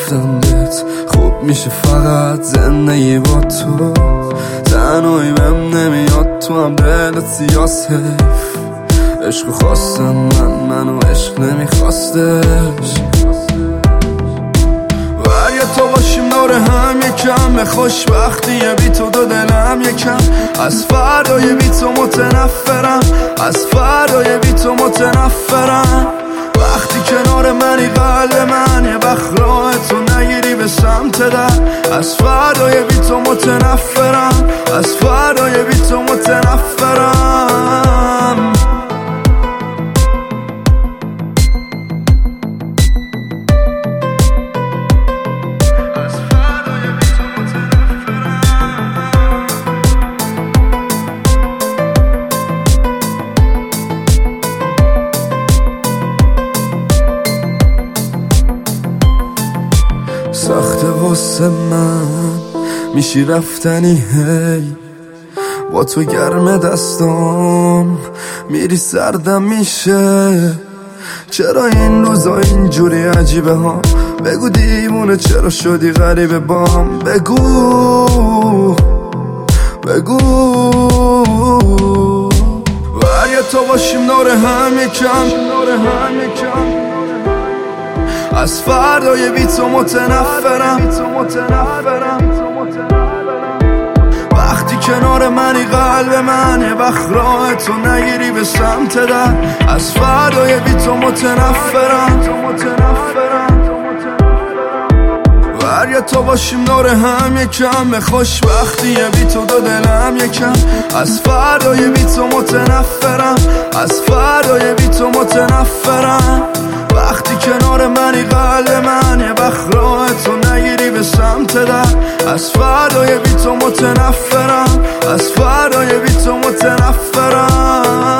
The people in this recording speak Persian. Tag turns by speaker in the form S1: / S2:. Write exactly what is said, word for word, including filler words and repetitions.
S1: رفتم بهت خوب میشه فقط زندگی با تو، تنهایی بهم نمیاد تو هم دلت سیاس حیف. عشق خواستم من منو عشق نمیخواستش. وریا تو باشیم دور هم یکم به خوشبختیه بی تو دو دلم یکم. از فردای بی تو متنفرم، از فردای بی تو متنفرم. وقتی کنار منی قلب من یه وقت راه تو نگیری به سمت در. از فردای بی تو متنفرم، از فردای بی تو متنفرم. سخته واسه من میشی رفتنی هی، با تو گرم دستام میری سردم میشه. چرا این روزا اینجوری عجیبه ها؟ بگو دیوونه چرا شدی غریبه بام؟ بگو بگو وریا تو باشیم دور هم یکم، از فردای بی تو متنفرم. وقتی کنار منی قلب من یه وقت راه تو نگیری به سمت در. از فردای بی تو متنفرم. وریا تو باشیم دور هم یکم به خوشبختیه بی تو دو دلم یکم. از فردای بی تو متنفرم، از فردای بی تو متنفرم. وقتی کنار منی قلب من یه وقت راه تو نگیری به سمت در. از فردای بی تو متنفرم، از فردای بی تو متنفرم.